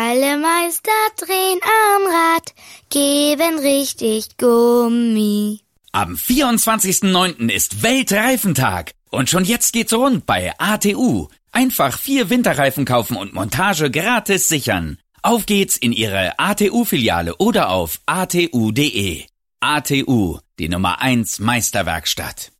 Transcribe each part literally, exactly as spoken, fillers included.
Alle Meister drehen am Rad, geben richtig Gummi. Am vierundzwanzigsten neunten ist Weltreifentag. Und schon jetzt geht's rund bei A T U. Einfach vier Winterreifen kaufen und Montage gratis sichern. Auf geht's in Ihre A T U-Filiale oder auf a t u punkt d e. A T U, die Nummer eins Meisterwerkstatt.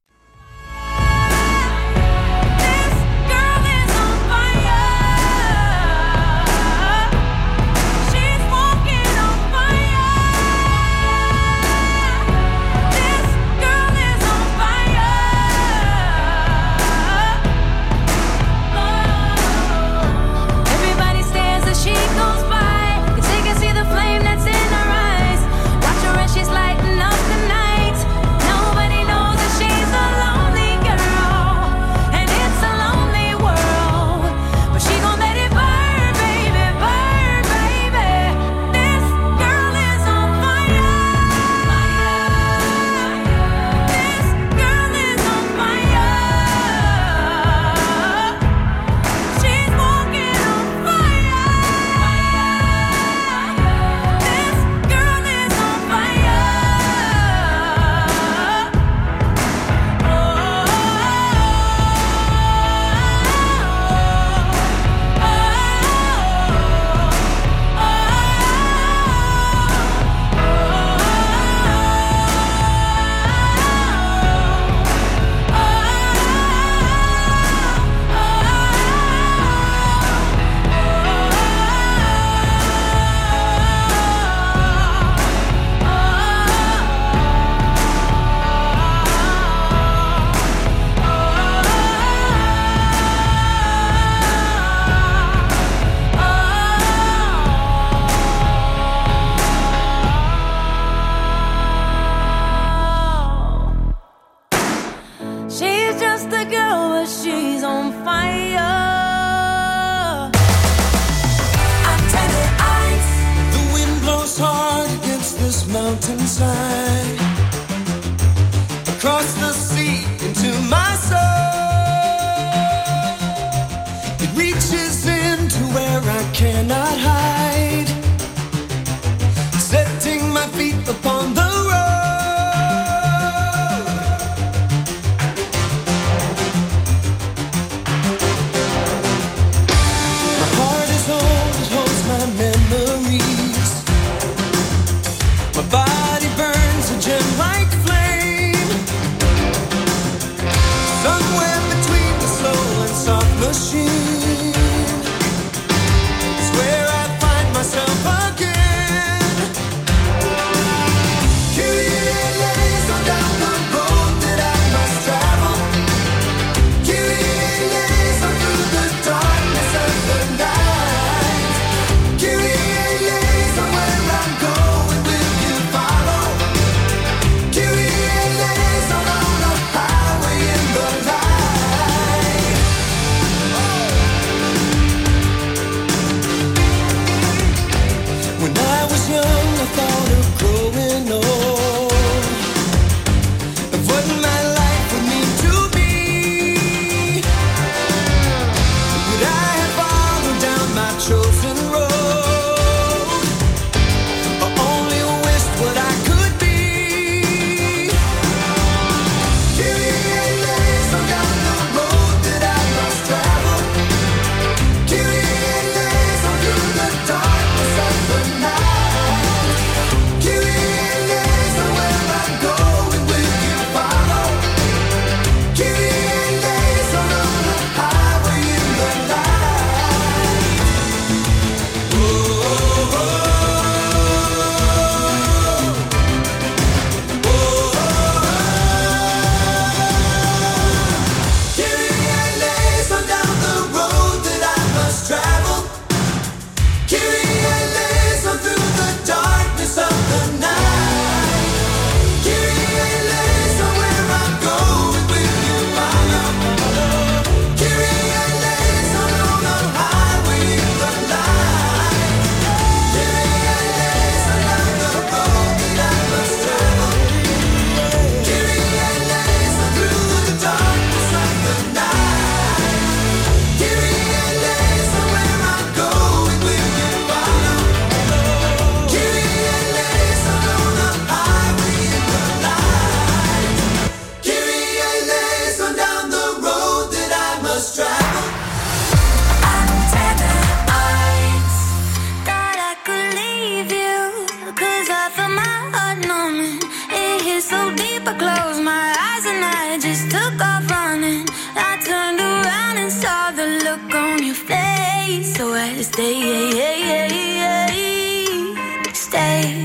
Mountainside, across the sea into my soul. It reaches into where I cannot hide, setting my feet upon the machine. It's where I I closed my eyes and I just took off running. I turned around and saw the look on your face. So I had to stay, stay.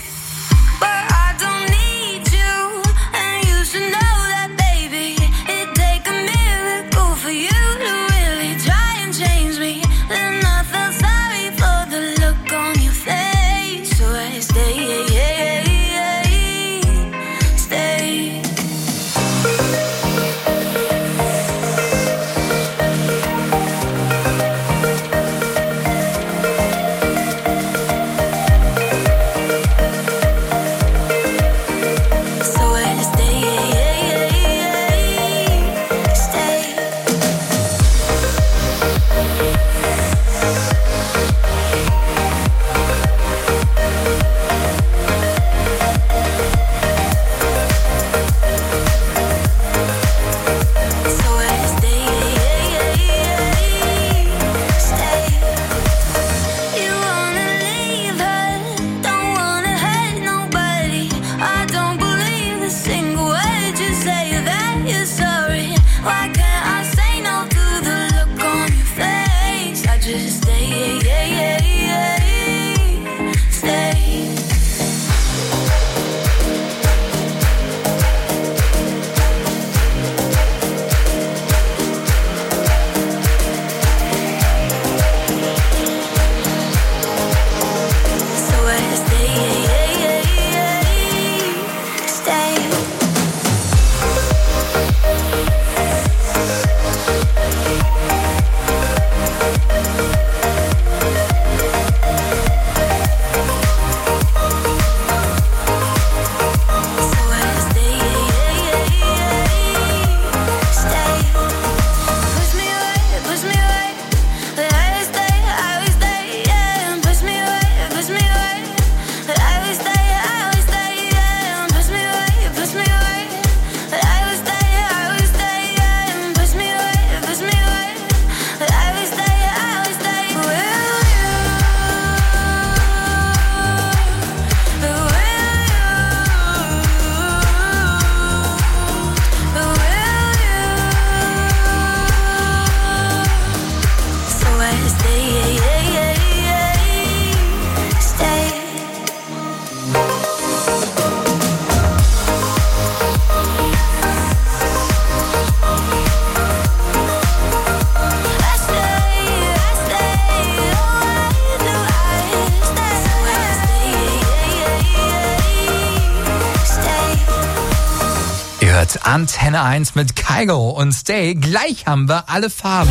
Antenne eins mit Kygo und Stay. Gleich haben wir alle Farben.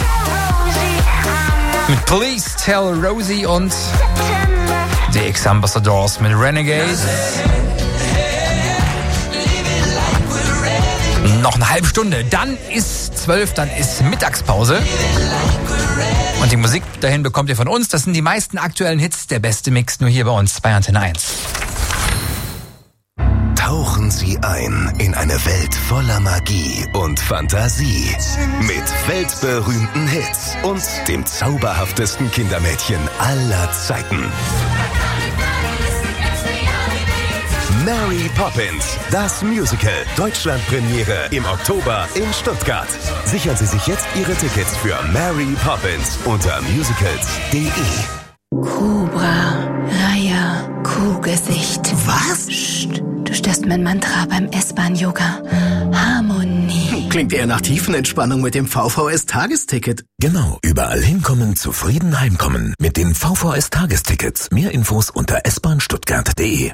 Mit Please Tell Rosie und die X-Ambassadors mit Renegade. Noch eine halbe Stunde, dann ist zwölf, dann ist Mittagspause. Und die Musik dahin bekommt ihr von uns. Das sind die meisten aktuellen Hits, der beste Mix, nur hier bei uns bei Antenne eins. Tauchen Sie ein in eine Welt voller Magie und Fantasie mit weltberühmten Hits und dem zauberhaftesten Kindermädchen aller Zeiten. Mary Poppins, das Musical, Deutschlandpremiere im Oktober in Stuttgart. Sichern Sie sich jetzt Ihre Tickets für Mary Poppins unter musicals punkt de. Cobra, Raya, Kuhgesicht. Was? Psst, du störst mein Mantra beim S-Bahn-Yoga. Harmonie. Klingt eher nach Tiefenentspannung mit dem V V S-Tagesticket. Genau, überall hinkommen, zufrieden heimkommen. Mit den V V S-Tagestickets. Mehr Infos unter s bahn stuttgart punkt de.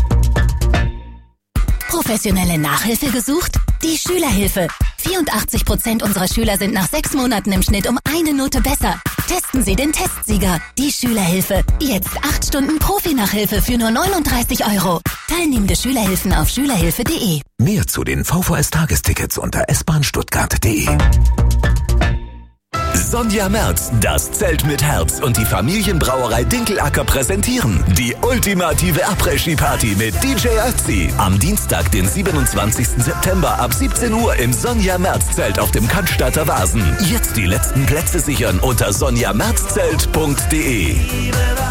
Professionelle Nachhilfe gesucht? Die Schülerhilfe. vierundachtzig Prozent unserer Schüler sind nach sechs Monaten im Schnitt um eine Note besser. Testen Sie den Testsieger. Die Schülerhilfe. Jetzt acht Stunden Profi-Nachhilfe für nur neununddreißig Euro. Teilnehmende Schülerhilfen auf schülerhilfe punkt de. Mehr zu den V V S-Tagestickets unter s bahn stuttgart punkt de. Sonja Merz, das Zelt mit Herz und die Familienbrauerei Dinkelacker präsentieren die ultimative Après-Ski-Party mit D J Ötzi. Am Dienstag, den siebenundzwanzigsten September ab siebzehn Uhr im Sonja Merz Zelt auf dem Cannstatter Vasen. Jetzt die letzten Plätze sichern unter sonja merz zelt punkt de.